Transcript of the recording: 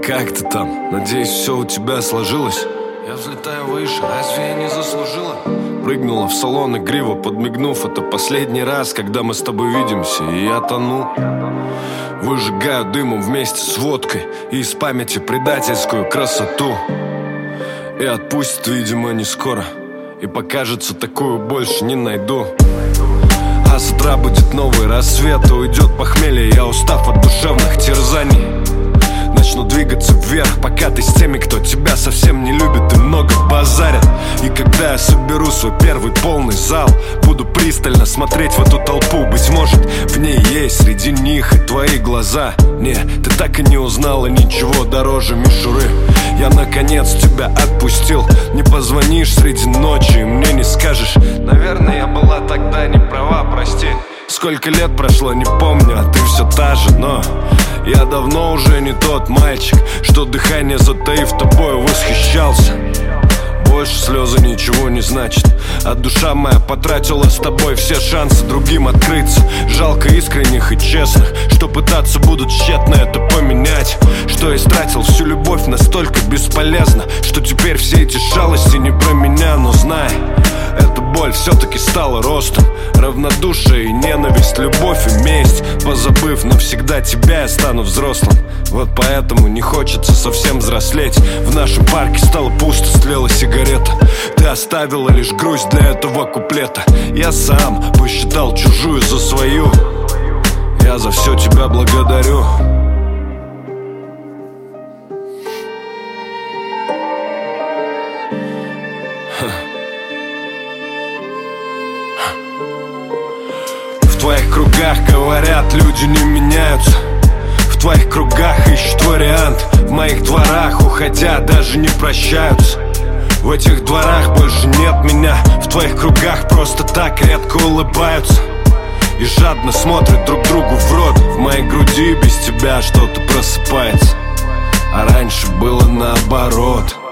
Как ты там? Надеюсь, все у тебя сложилось? Я взлетаю выше, разве я не заслужила? Прыгнула в салон игриво, подмигнув. Это последний раз, когда мы с тобой видимся, и я тону. Выжигаю дымом вместе с водкой и из памяти предательскую красоту. И отпустит, видимо, не скоро, и покажется, такую больше не найду. А с утра будет новый рассвет, уйдет похмелье, я устав от душевных терзаний. Начну двигаться вверх, пока ты с теми, кто тебя совсем не любит и много базарят. И когда я соберу свой первый полный зал, буду пристально смотреть в эту толпу. Быть может, в ней есть среди них и твои глаза. Не, ты так и не узнала ничего дороже мишуры. Я наконец тебя отпустил. Не позвонишь среди ночи и мне не скажешь: наверное, я была тогда не права, прости. Сколько лет прошло, не помню, а ты все та же, но я давно уже не тот мальчик, что дыхание затаив тобой восхищался. Больше слезы ничего не значит, а душа моя потратила с тобой все шансы другим открыться. Жалко искренних и честных, что пытаться будут тщетно это поменять. Что истратил всю любовь настолько бесполезно, что теперь все эти шалости не про меня. Но знай, эта боль все-таки стала ростом. Равнодушие и ненависть, любовь и месть. Позабыв навсегда тебя, я стану взрослым. Вот поэтому не хочется совсем взрослеть. В нашем парке стало пусто, стлела сигарета. Ты оставила лишь грусть для этого куплета. Я сам посчитал чужую за свою. Я за все тебя благодарю. В твоих кругах говорят, люди не меняются. В твоих кругах ищут вариант. В моих дворах, уходя, даже не прощаются. В этих дворах больше нет меня. В твоих кругах просто так редко улыбаются и жадно смотрят друг другу в рот. В моей груди без тебя что-то просыпается, а раньше было наоборот.